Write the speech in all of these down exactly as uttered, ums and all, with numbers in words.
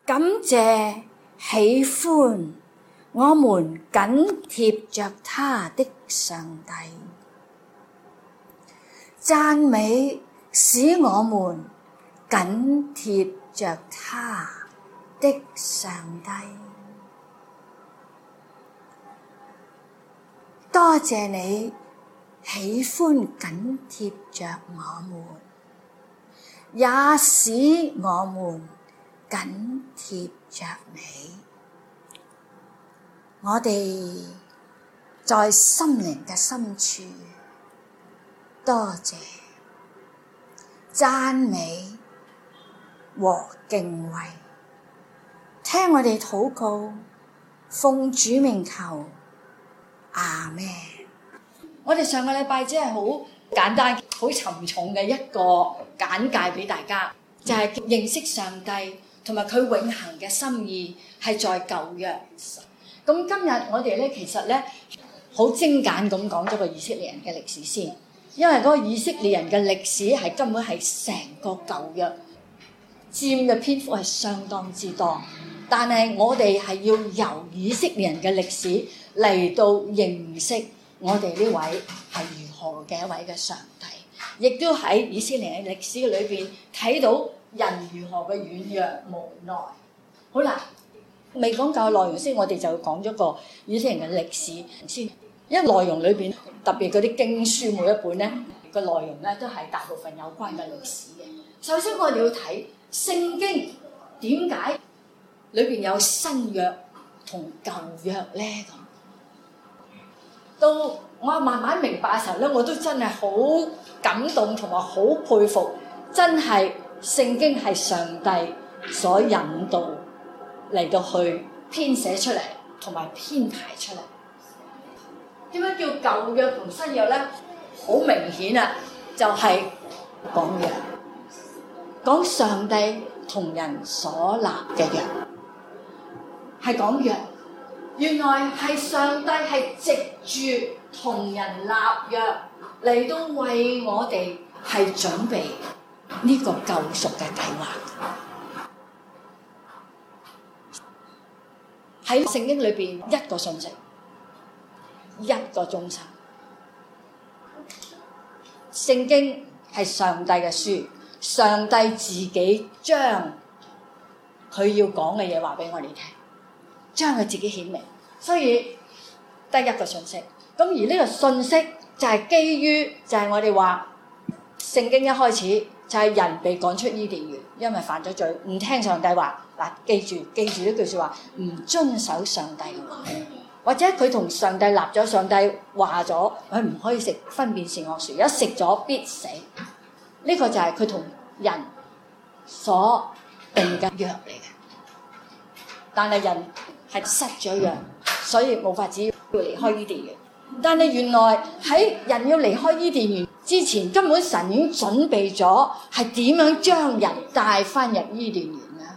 感謝喜歡我們緊貼着他的上帝，讚美使我們緊貼着他的上帝。多謝你喜歡緊貼着我們，也使我們緊貼着你。我哋在心靈嘅深處，多謝、讚美和敬畏，聽我哋禱告，奉主名求，阿們。我哋上個禮拜只係好簡單、好沉重嘅一個簡介俾大家，就係、是、認識上帝同埋佢永恆嘅心意係在舊約。咁今日我哋咧，其實咧好精簡咁講咗個以色列人嘅歷史先，因為嗰個以色列人嘅歷史係根本係成個舊約佔嘅篇幅係相當之多，但係我哋係要由以色列人嘅歷史嚟到認識我哋呢位係如何嘅一位嘅上帝，亦都喺以色列人嘅歷史裏邊睇到人如何嘅軟弱無奈。好啦。未講夠內容先，我哋就講咗個以色列人嘅歷史先。因為內容裏邊特別嗰啲經書每一本咧個內容咧都係大部分有關嘅歷史嘅。首先我哋要睇聖經點解裏邊有新約同舊約咧咁。到我慢慢明白嘅時候咧，我都真係好感動同埋好佩服，真係聖經係上帝所引導嚟到去編寫出嚟，同埋編排出嚟。點解叫舊約同新約咧？好明顯啊，就係講約，講上帝同人所立嘅約，係講約。原來係上帝係藉住同人立約嚟到為我哋係準備呢個救贖嘅計劃。喺聖經裏邊一個信息，一個忠心。聖經係上帝嘅書，上帝自己將佢要講嘅嘢話俾我哋聽，將佢自己顯明，所以得一個信息。咁而呢個信息就係基於就係我哋話聖經一開始就係人被趕出伊甸園，因為犯咗罪，唔聽上帝話。嗱，記住記住呢句説話，唔遵守上帝嘅話，或者佢同上帝立咗，上帝話咗佢唔可以食分辨善惡樹，一食咗必死。呢、這個就係佢同人所定嘅約嚟嘅。但係人係失咗約，所以冇法子要離開伊甸園。但係原來喺人要離開伊甸園之前，根本神已經準備咗係點樣將人帶翻入伊甸園。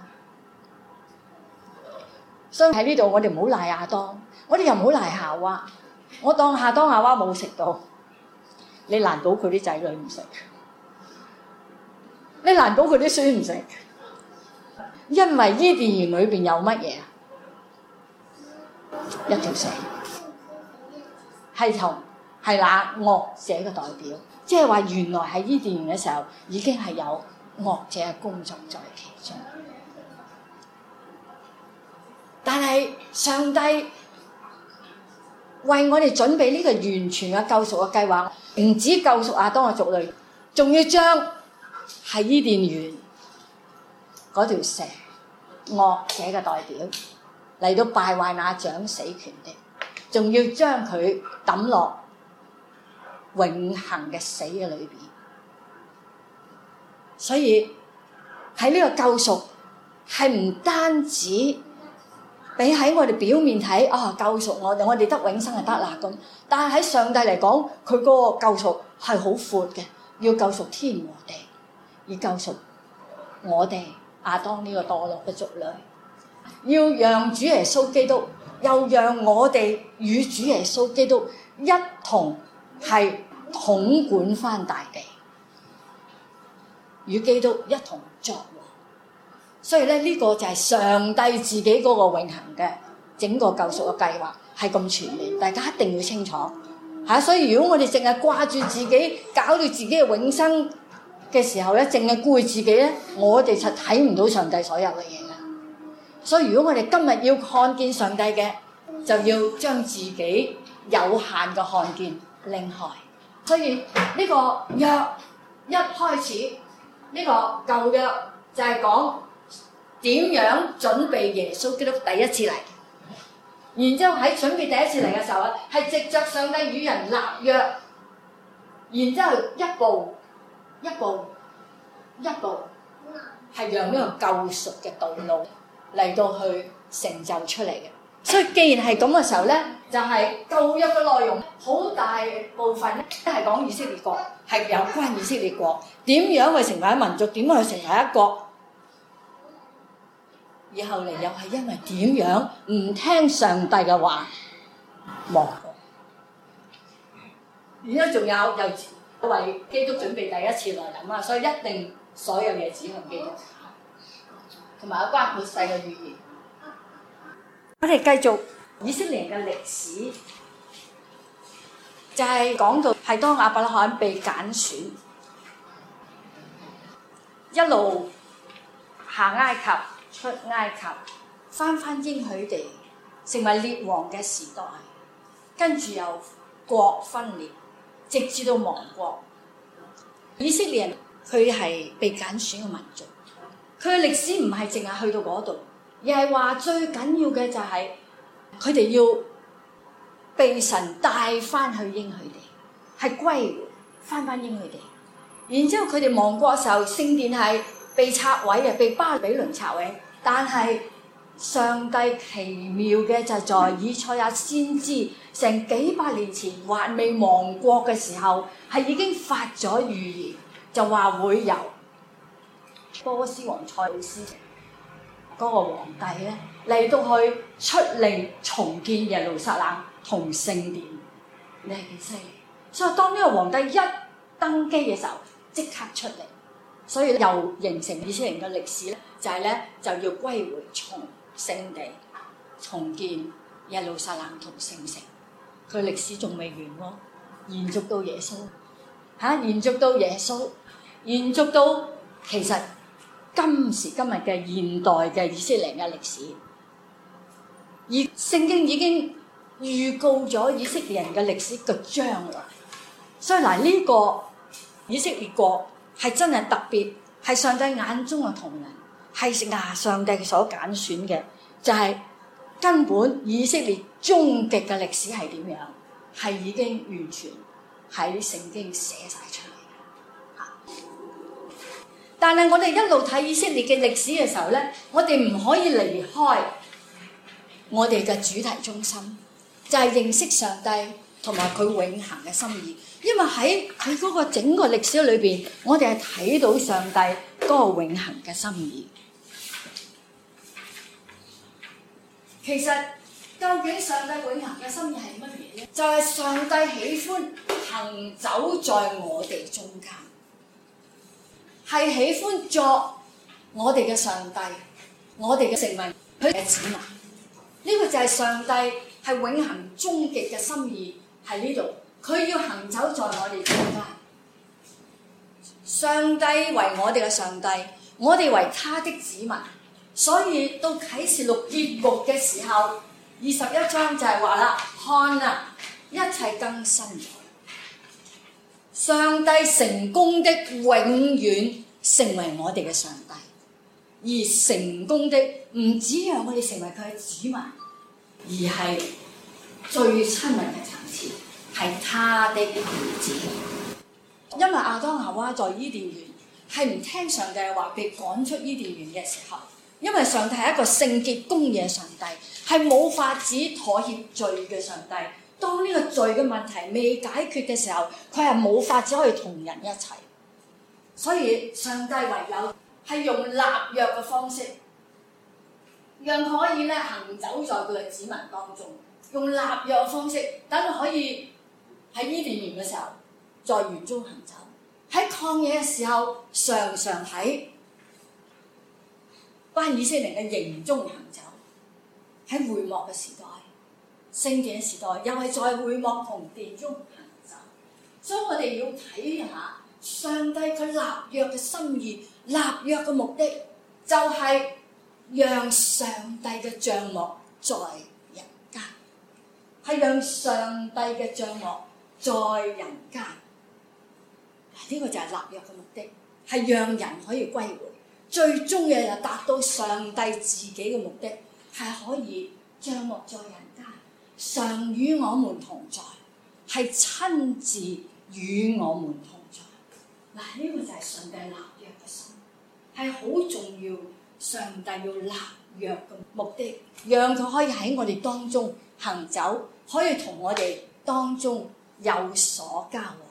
所以喺呢度我哋唔好賴亞當，我哋又唔好賴夏娃。我當亞當夏娃冇食到，你難保佢啲仔女唔食，你難保佢啲孫唔食，因為伊甸園裏邊有乜嘢啊？一條蛇，係同係那惡者嘅代表，即係話原來喺伊甸園嘅時候已經係有惡者嘅工作在其中。但係上帝為我哋準備呢個完全嘅救贖嘅計劃，唔止救贖亞當嘅族類，仲要將喺伊甸園嗰條蛇惡者嘅代表嚟到敗壞那掌死權的，仲要將佢抌落永恆嘅死嘅裏邊。所以喺呢個救贖係唔單止俾喺我哋表面睇啊，救贖我哋，我哋得永生就得啦咁。但係喺上帝嚟講，佢嗰個救贖係好闊嘅，要救贖天和地，而救贖我哋亞當呢個墮落嘅族類，要讓主耶穌基督，又讓我哋與主耶穌基督一同係統管翻大地，與基督一同作王。 所以咧呢、這個就係上帝自己嗰個永恆嘅整個救贖嘅計劃係咁全面，大家一定要清楚嚇、啊。所以如果我哋淨係掛住自己，搞到自己嘅永生嘅時候咧，淨係顧自己咧，我哋就睇唔到上帝所有嘅嘢嘅。所以如果我哋今日要看見上帝嘅，就要將自己有限嘅看見拎開。所以呢個約一開始呢、這個舊約就係講點樣準備耶穌基督第一次嚟，然之後喺準備第一次嚟嘅時候啊，係藉着上帝與人立約，然之後一步一步一步係讓呢個救贖嘅道路嚟到去成就出嚟嘅。所以既然係咁嘅時候咧，就係、是、舊約嘅內容好大部分咧都係講以色列國，係有關以色列國點樣去成為一民族，點樣去成為一國。而後嚟又係因為點樣唔聽上帝嘅話，亡國。而家仲有又為基督準備第一次來臨啊！所以一定所有嘢指向基督，同埋有關末世嘅預言。我哋繼續以色列人嘅歷史，就係、是、講到係當亞伯拉罕被揀選，一路下埃及、出埃及，翻返應許地，成為列王嘅時代，跟住又國分裂，直至到亡國。以色列人佢係被揀選嘅民族，佢嘅歷史唔係淨係去到嗰度。而係話最緊要嘅就係佢哋要被神帶翻去應許地，係歸回翻翻應許地。然之後佢哋亡國嘅時候，聖殿係被拆毀嘅，被巴比倫拆毀。但係上帝奇妙嘅就在以賽亞先知成幾百年前還未亡國嘅時候，係已經發咗預言，就話會由波斯王塞魯斯嗰個皇帝咧嚟到去出令重建耶路撒冷同聖殿，你係幾犀利？所以當呢個皇帝一登基嘅時候，即刻出嚟，所以又形成以色列人嘅歷史咧，就係、是、咧就要歸回重聖地，重建耶路撒冷同聖城。佢歷史仲未完喎，延續到耶穌嚇、啊，延續到耶穌，延續到其實。今時今日嘅現代嘅以色列嘅歷史，而聖經已經預告咗以色列人嘅歷史嘅將來。所以嗱，呢個以色列國係真係特別，係上帝眼中嘅同人，係亞上帝所揀選嘅，就係、是、根本以色列終極嘅歷史係點樣，係已經完全喺聖經寫晒出嚟。但係我哋一路睇以色列嘅歷史嘅時候咧，我哋唔可以離開我哋嘅主題中心，就係、是、認識上帝同埋佢永恆嘅心意。因為喺佢嗰個整個歷史裏邊，我哋係睇到上帝嗰個永恆嘅心意。其實究竟上帝永恆嘅心意係乜嘢咧？就係、是、上帝喜歡行走在我哋中間。係喜歡作我哋嘅上帝，我哋嘅成為佢嘅子民。呢、這個就係上帝係永恆終極嘅心意喺呢度。佢要行走在我哋中間。上帝為我哋嘅上帝，我哋為他的子民。所以到啟示錄結局嘅時候，二十一章就係話啦：看啊，一切更新咗。上帝成功的永遠成為我哋嘅上帝，而成功的唔止讓我哋成為佢嘅子民，而係最親密嘅層次係他的兒子。因為亞當夏娃在伊甸園係唔聽上帝嘅話，被趕出伊甸園嘅時候，因為上帝係一個聖潔公義嘅上帝，係冇法子妥協罪嘅上帝。當呢個罪嘅問題未解決嘅時候，佢係冇法子可以同人一齊。所以上帝唯有係用立約嘅方式，讓佢可以咧行走在佢嘅子民當中，用立約嘅方式，等佢可以喺伊甸園嘅時候，在園中行走；喺曠野嘅時候，常常喺班以色列嘅營中行走，喺會幕嘅時代、聖殿嘅時代，又係在會幕同殿中行走。所以我哋要睇下上帝佢立約嘅心意、立約嘅目的，就係讓上帝嘅帳幕在人間，係讓上帝嘅帳幕在人間。呢個就係立約嘅目的，係讓人可以歸回。最終嘅就達到上帝自己嘅目的，係可以帳幕在人間，常與我們同在，係親自與我們同在。嗱，呢個就係上帝立約嘅心，係好重要。上帝要立約嘅目的，讓佢可以喺我哋當中行走，可以同我哋當中有所交往。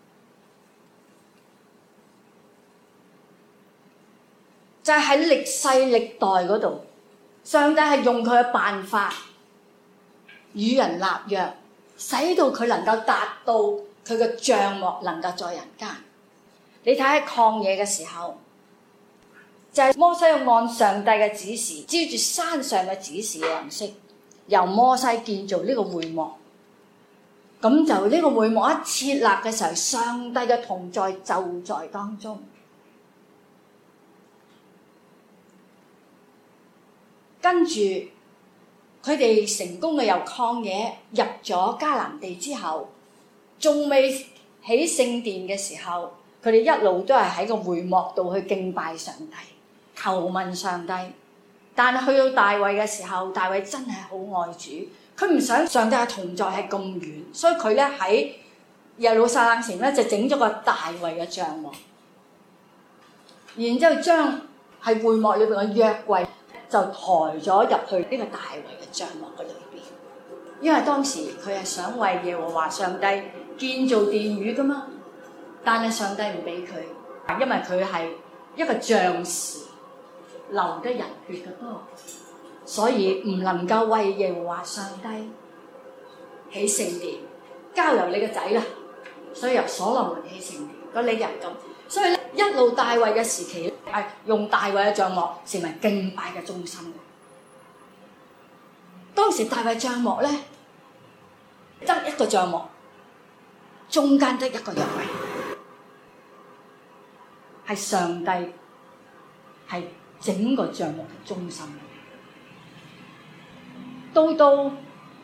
就係喺歷世歷代嗰度，上帝係用佢嘅辦法與人立約，使到佢能夠達到佢嘅帳幕能夠在人間。你睇喺曠野嘅時候，就係、是、摩西要按上帝嘅指示，照住山上嘅指示嘅樣式，由摩西建造呢個會幕。咁就呢個會幕一設立嘅時候，上帝嘅同在就在當中。跟住佢哋成功嘅由曠野入咗迦南地之後，仲未起聖殿嘅時候，佢哋一路都係喺個會幕度去敬拜上帝、求問上帝。但係去到大衛嘅時候，大衛真係好愛主，佢唔想上帝嘅同在係咁遠，所以佢咧喺耶路撒冷城咧就整咗個大衛嘅帳幕，然之後將係會幕裏邊嘅約櫃就抬咗入去呢個大衛嘅帳幕嘅裏邊，因為當時佢係想為耶和華上帝建造殿宇噶嘛，但係上帝唔俾佢，因為佢係一個將士，流得人血嘅多，所以唔能夠為耶和華上帝起聖殿，交由你個仔啦。所以由所羅門起聖殿，個理由係咁。所以咧，一路大衛嘅時期咧，係用大衛嘅帳幕成為敬拜嘅中心。當時大衛帳幕咧得一個帳幕，中間得一個約櫃，係上帝係整個帳幕嘅中心。到到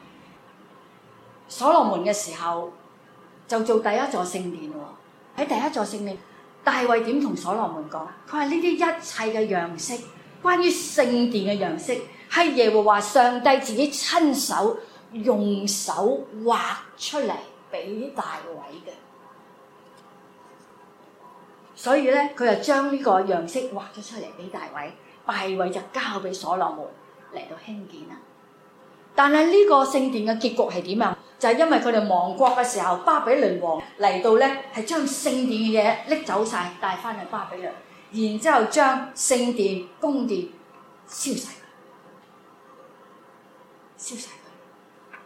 所羅門嘅時候，就做第一座聖殿喎。喺第一座聖殿，大衛點同所羅門講？佢話呢啲一切嘅樣式，關於聖殿嘅樣式，係耶和華上帝自己親手用手畫出嚟俾大衛嘅。所以咧，佢就將呢個樣式畫咗出嚟俾大衛，大衛就交俾所羅門嚟到興建啦。但係呢個聖殿嘅結局係點啊？就係、是、因為佢哋亡國嘅時候，巴比倫王嚟到咧，係將聖殿嘅嘢拎走晒，帶翻去巴比倫，然之後將聖殿、宮殿燒晒佢，燒晒佢，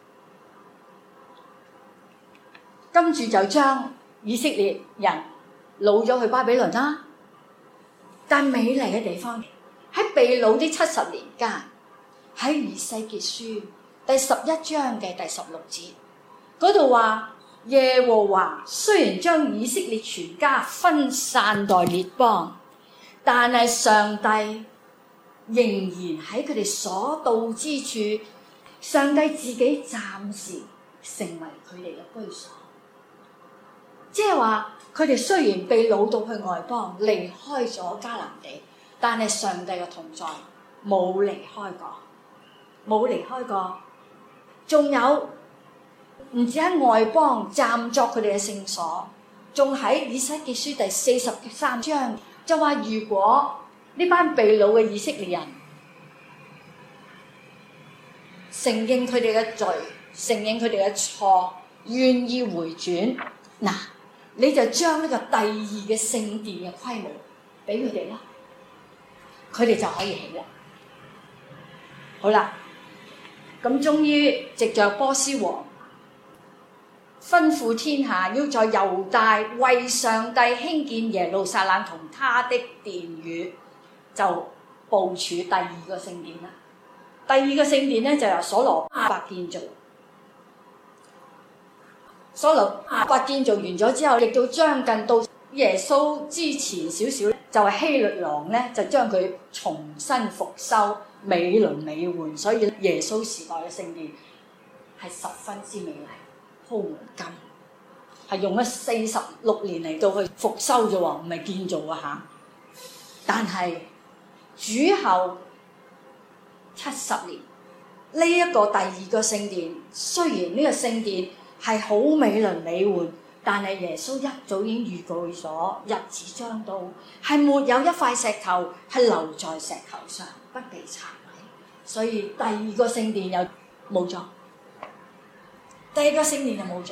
跟住就將以色列人擄咗去巴比倫啦。但美麗嘅地方喺被擄啲七十年間，喺以西結書第十一章嘅第十六節嗰度話，耶和華雖然將以色列全家分散在列邦，但係上帝仍然喺佢哋所到之處，上帝自己暫時成為佢哋嘅居所。即係話佢哋雖然被擄到去外邦，離開咗迦南地，但係上帝嘅同在冇離開過，冇離開過。仲有唔止喺外邦暫作佢哋嘅聖所，仲喺以西結書第四十三章就話，如果呢班被擄嘅以色列人承認佢哋嘅罪，承認佢哋嘅錯，願意回轉，嗱，你就將呢個第二嘅聖殿嘅規模俾佢哋啦，佢哋就可以起啦。好啦。咁終於藉着波斯王吩咐天下，要在猶大為上帝興建耶路撒冷同他的殿宇，就部署第二個聖殿啦。第二個聖殿咧就由所羅巴伯建造。所羅巴伯建造完咗之後，亦都將近到耶穌之前少少，就係希律王咧就將佢重新復修，美輪美奐。所以耶穌時代嘅聖殿係十分之美麗，鋪滿金，係用咗四十六年嚟到去復修啫喎，唔係建造啊嚇。但係主後七十年，呢、這、一個第二個聖殿，雖然呢個聖殿係好美輪美奐，但係耶穌一早已經預告咗日子將到，係沒有一塊石頭係留在石頭上不被拆毀，所以第二個聖殿又冇咗，第二個聖殿就冇咗。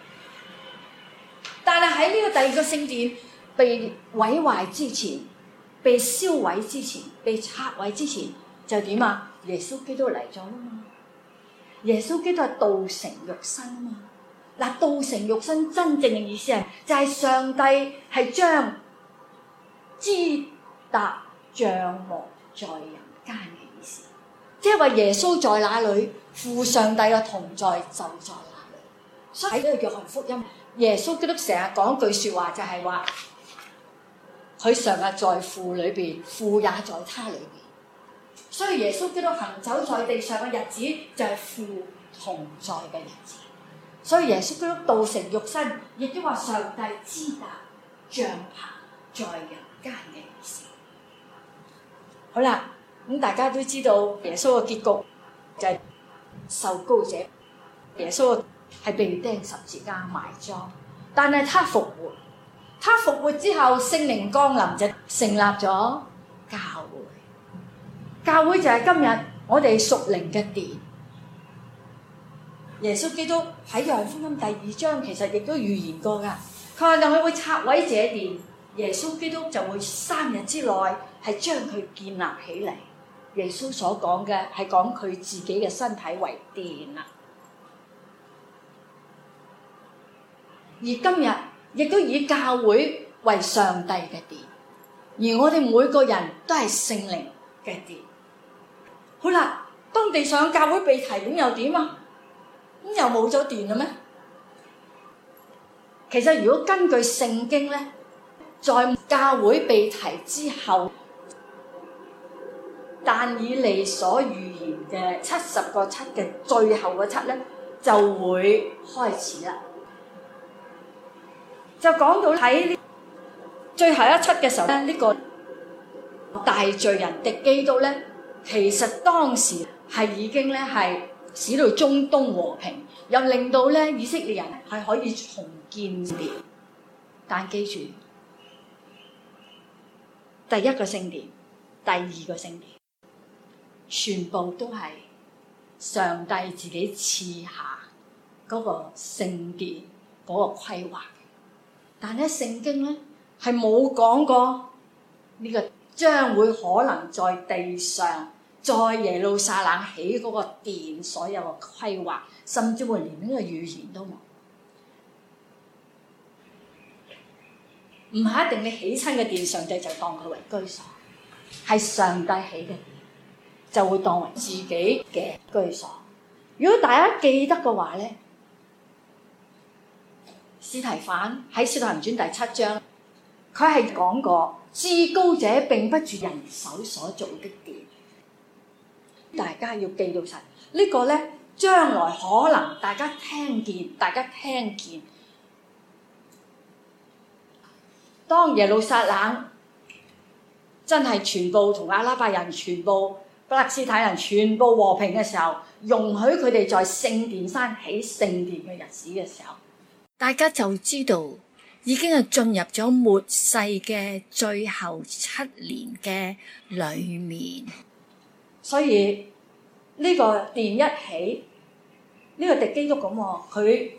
但係喺呢個第二個聖殿被毀壞之前，被燒毀之前，被拆毀之前，就點啊？耶穌基督嚟咗啦嘛！耶穌基督係道成肉身啊嘛！嗱，道成肉身真正嘅意思係，就係、是、上帝係將支搭帳幕在人間嘅意思，即係話耶穌在哪裏，父上帝嘅同在就在哪裏。所以喺呢個約翰福音，耶穌基督成日講一句説話，就係話佢常日在父裏邊，父也在他裏邊。所以耶穌基督行走在地上嘅日子，就係父同在嘅日子。所以耶穌基督道成肉身，亦都話上帝支搭帳棚在人間嘅意思。好啦，咁大家都知道耶穌嘅結局就係受膏者，耶穌係被釘十字架埋葬，但係他復活，他復活之後聖靈降臨，就成立咗教會。教會就係今日我哋屬靈嘅殿。耶穌基督喺約翰福音第二章其實亦都預言過㗎，佢話佢會拆毀這殿，耶穌基督就會三日之內係將佢建立起嚟。耶穌所講嘅係講佢自己嘅身體為殿啦。而今日亦都以教會為上帝嘅殿，而我哋每個人都係聖靈嘅殿。好啦，當地上教會被提咁又點啊？咁又冇咗殿啦咩？其實如果根據聖經咧，在教會被提之後，但以利所預言嘅七十個七嘅最後嗰七咧，就會開始啦。就講到喺最後一七嘅時候咧，呢、這個大罪人敵基督咧，其實當時係已經咧係使到中東和平，又令到咧以色列人係可以重建殿。但記住，第一個聖殿、第二個聖殿，全部都係上帝自己賜下嗰個聖殿嗰個規劃。但係聖經咧係冇講過呢個將會可能在地上，在耶路撒冷起嗰個殿所有嘅規劃，甚至乎連呢個預言都冇。唔係一定你起親嘅殿，上帝就當佢為居所，係上帝起嘅殿就會當為自己嘅居所。如果大家記得嘅話咧，司提反喺《使徒行傳》第七章，佢係講過至高者並不住人手所造的殿。大家要記到實、這個、呢個咧，將來可能大家聽見，大家聽見，當耶路撒冷真係全部同阿拉伯人、全部巴勒斯坦人全部和平嘅時候，容許佢哋在聖殿山起聖殿嘅日子嘅時候，大家就知道已經係進入咗末世嘅最後七年嘅裏面。所以呢、這個殿一起，呢、這個敵基督咁喎，佢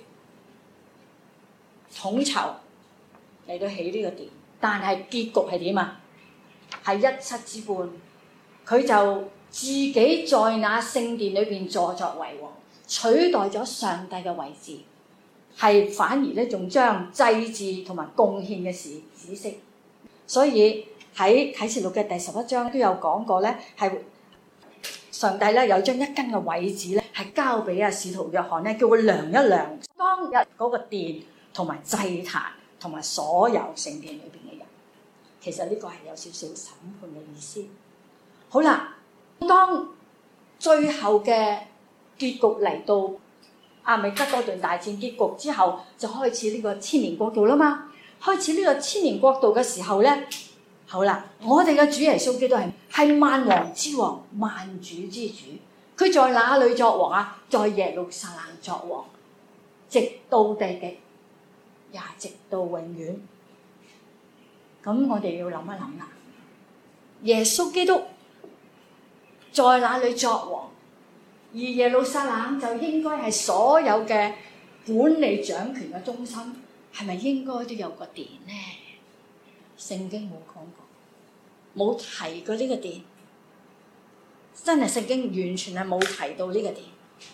統籌嚟到起呢個殿，但係結局係點啊？係一七之半，佢就自己在那聖殿裏邊坐作為王，取代咗上帝嘅位置，係反而咧仲將祭祀同埋貢獻嘅事止息。所以喺啟示錄嘅第十一章都有講過咧，係上帝咧有將一根嘅葦子咧係交俾阿使徒約翰咧，叫佢量一量當日嗰個殿同埋祭壇同埋所有聖殿裏邊嘅人。其實呢個係有少少審判嘅意思。好啦，當最後嘅結局嚟到阿米吉多頓大戰結局之後，就開始呢個千年國度啦嘛。開始呢個千年國度嘅時候咧，好啦，我哋嘅主耶穌基督係係萬王之王、萬主之主。佢在哪裏作王啊？在耶路撒冷作王，直到地極，也直到永遠。咁我哋要諗一諗啦，耶穌基督在哪裏作王？而耶路撒冷就應該係所有嘅管理掌權嘅中心，係咪應該都有個殿呢？聖經冇講過，冇提過呢個殿，真係聖經完全係冇提到呢個殿。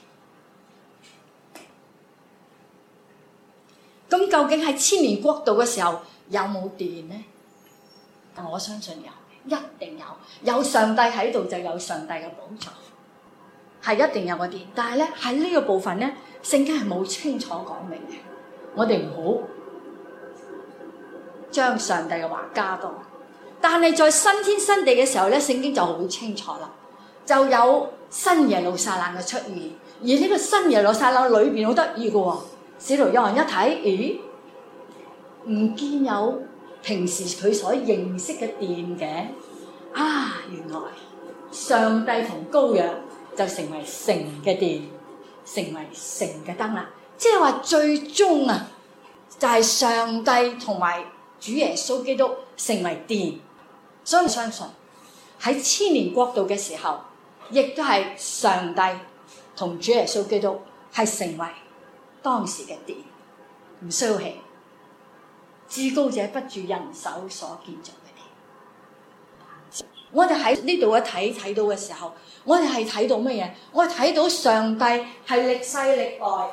咁究竟喺千年國度嘅時候有冇殿呢？我相信有，一定有。有上帝喺度就有上帝嘅寶座，係一定有個殿。但係咧喺呢個部分咧，聖經係冇清楚講明嘅。我哋唔好將上帝嘅話加多。但係在新天新地嘅時候咧，聖經就好清楚啦，就有新耶路撒冷嘅出現。而呢個新耶路撒冷裏邊好得意嘅喎，使徒約翰一睇，咦，唔見有平時佢所認識嘅殿嘅，啊，原來上帝同羔羊就成為城嘅殿，成為城嘅燈啦。即係話最終啊，就係上帝同埋主耶穌基督成為殿。所以我相信喺千年國度嘅時候，亦都係上帝同主耶穌基督係成為當時嘅殿，唔需要起。至高者不住人手所建造嘅殿。我哋喺呢度一睇睇到嘅時候，我哋係睇到乜嘢？我哋睇到上帝係歷世歷代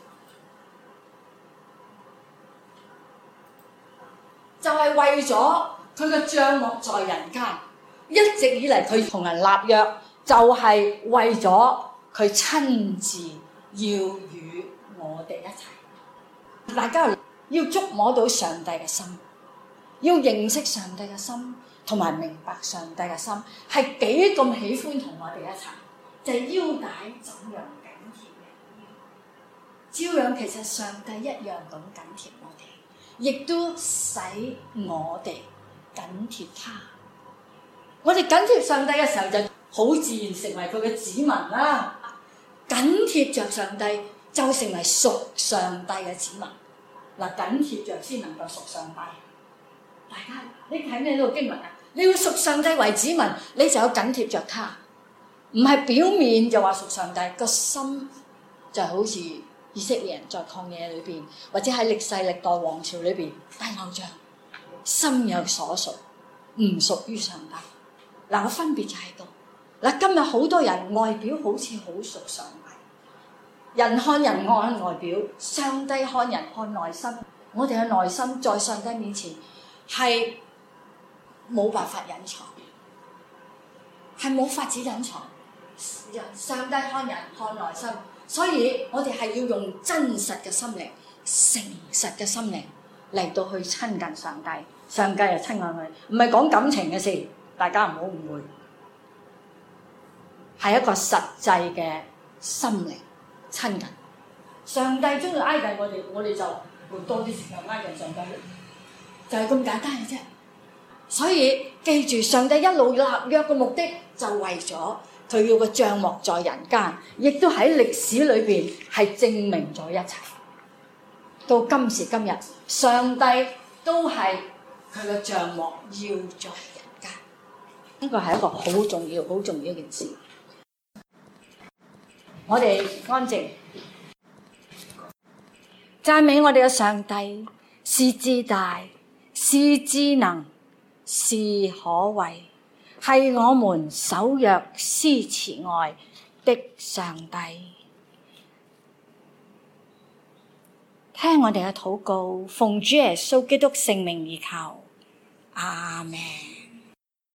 就係為咗佢嘅帳幕在人間，一直以嚟佢同人立約，就係為咗佢親自要與我哋一齊。大家要觸摸到上帝嘅心，要認識上帝嘅心，同埋明白上帝嘅心係幾咁喜歡同我哋一齊，就係、是、腰帶怎樣緊貼嘅，照樣其實上帝一樣咁緊貼我哋，亦都使我哋緊貼他。我哋緊貼上帝嘅時候，就好自然成為佢嘅子民啦。緊貼着上帝，就成為屬上帝嘅子民。嗱，緊貼着先能夠屬上帝。大家你睇咩呢個經文啊？你要屬上帝為子民，你就有緊貼着他，唔係表面就話屬上帝，個心就好似以色列人在曠野裏邊，或者喺歷世歷代王朝裏邊拜偶像，心有所屬，唔屬於上帝。嗱，個分別就喺度。嗱，今日好多人外表好似好屬上帝。人看人看外表，上帝看人看內心。我哋嘅內心在上帝面前係冇辦法隱藏，係冇法子隱藏。上帝看人看內心，所以我哋係要用真實嘅心靈、誠實嘅心靈嚟到去親近上帝。上帝又親近我哋，唔係講感情嘅事，大家唔好誤會，係一個實際嘅心靈。親近上帝，中意挨近我哋，我哋就會多啲時間挨近上帝，就係咁簡單嘅啫。所以記住，上帝一路立約嘅目的，就為咗佢要個帳幕在人間，亦都喺歷史裏邊係證明咗一切。到今時今日，上帝都係佢嘅帳幕要在人間，呢個係一個好重要、好重要嘅一件事。我哋安靜，讚美我哋嘅上帝，是至大，是至能，是可畏，係我們守約施慈愛的上帝。聽我哋嘅禱告，奉主耶穌基督聖名而求，阿們。